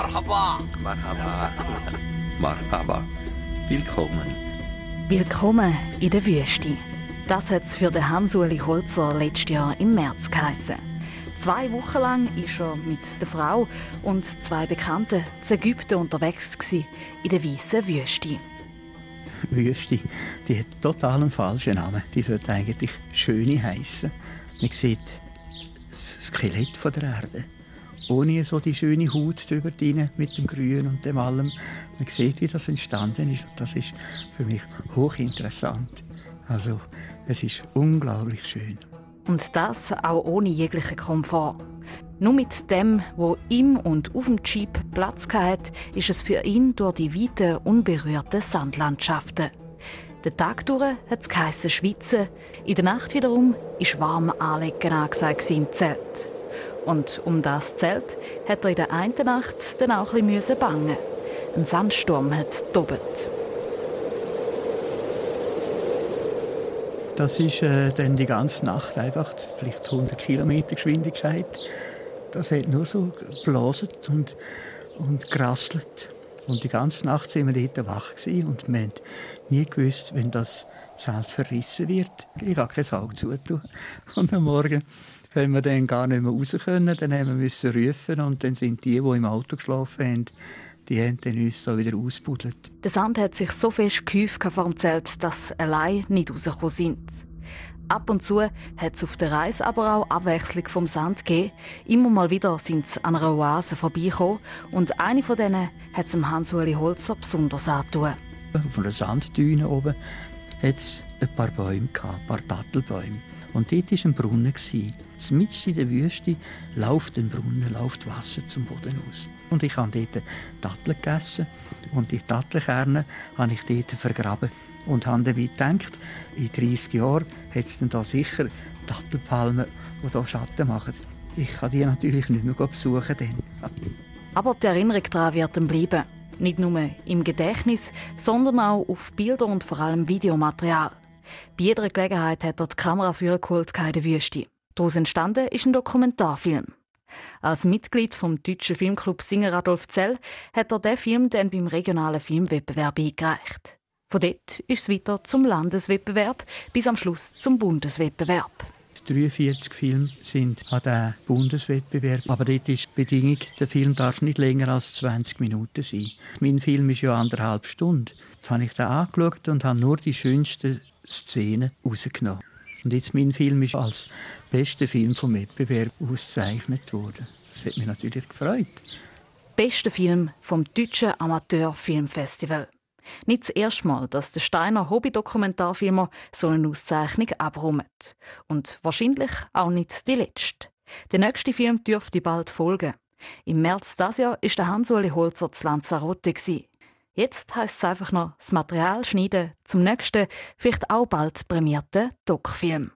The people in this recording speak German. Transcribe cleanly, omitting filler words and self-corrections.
Marhaba. Marhaba. Marhaba. Willkommen. Willkommen in der Wüste. Das hat es für den Hans-Uli Holzer letztes Jahr im März geheissen. 2 Wochen lang war er mit der Frau und 2 Bekannten in Ägypten unterwegs in der weißen Wüste. Wüste, die hat total einen falschen Namen. Die sollte eigentlich Schöne heissen. Man sieht das Skelett von der Erde. Ohne so die schöne Haut drüber rein, mit dem Grün und dem allem. Man sieht, wie das entstanden ist. Und das ist für mich hochinteressant. Also, es ist unglaublich schön. Und das auch ohne jeglichen Komfort. Nur mit dem, wo im und auf dem Jeep Platz hatte, ist es für ihn durch die weiten, unberührten Sandlandschaften. Den Tag durch hat es geheissen schwitzen, in der Nacht wiederum ist warm anlegen angesagt im Zelt. Und um das Zelt hat er in der einen Nacht dann auch ein bisschen bangen. Ein Sandsturm hat tobt. Das ist dann die ganze Nacht einfach vielleicht 100 Kilometer Geschwindigkeit. Das hat nur so geblasen und gerasselt. Und die ganze Nacht sind wir dort wach gewesen und wir haben nie gewusst, wenn das Zelt verrissen wird. Ich habe kein Auge zutun. Und am Morgen, wenn wir dann gar nicht mehr raus können, dann haben wir rufen und dann sind die im Auto geschlafen haben, die haben dann uns so wieder ausgebuddelt. Der Sand hat sich so fest gehäuft vor dem Zelt, dass sie allein nicht rausgekommen sind. Ab und zu hat es auf der Reise aber auch Abwechslung vom Sand gegeben. Immer mal wieder sind sie an einer Oase vorbeigekommen und eine von denen hat es Hans-Uli Holzer besonders angetan. Auf einer Sanddüne oben hat es ein paar Bäume, ein paar Dattelbäume. Und dort war ein Brunnen. Mitten in der Wüste läuft ein Brunnen, läuft Wasser zum Boden aus. Und ich habe dort Datteln gegessen und die Dattelkerne habe ich dort vergraben. Und habe dabei gedacht, in 30 Jahren hat es dann da sicher Dattelpalmen, die hier Schatten machen. Ich kann die natürlich nicht mehr besuchen. Aber die Erinnerung daran wird dann bleiben. Nicht nur im Gedächtnis, sondern auch auf Bilder und vor allem Videomaterial. Bei jeder Gelegenheit hat er die Kamera vorgeholt in der Wüste. Daraus entstanden ist ein Dokumentarfilm. Als Mitglied vom deutschen Filmclub Singer Adolf Zell hat er diesen Film dann beim regionalen Filmwettbewerb eingereicht. Von dort ist es weiter zum Landeswettbewerb, bis am Schluss zum Bundeswettbewerb. 43 Filme sind an diesem Bundeswettbewerb. Aber dort ist die Bedingung, der Film darf nicht länger als 20 Minuten sein. Mein Film ist ja 1,5 Stunden. Jetzt habe ich den angeschaut und habe nur die schönsten Szenen rausgenommen. Und jetzt mein Film ist als bester Film vom Wettbewerb ausgezeichnet worden. Das hat mich natürlich gefreut. Bester Film vom Deutschen Amateurfilmfestival. Nicht das erste Mal, dass der Steiner Hobby-Dokumentarfilmer so eine Auszeichnung abräumt. Und wahrscheinlich auch nicht die letzte. Der nächste Film dürfte bald folgen. Im März dieses Jahr war der Hans-Uli Holzer zu Lanzarote. Jetzt heisst es einfach noch das Material schneiden zum nächsten, vielleicht auch bald prämierten Doc-Film.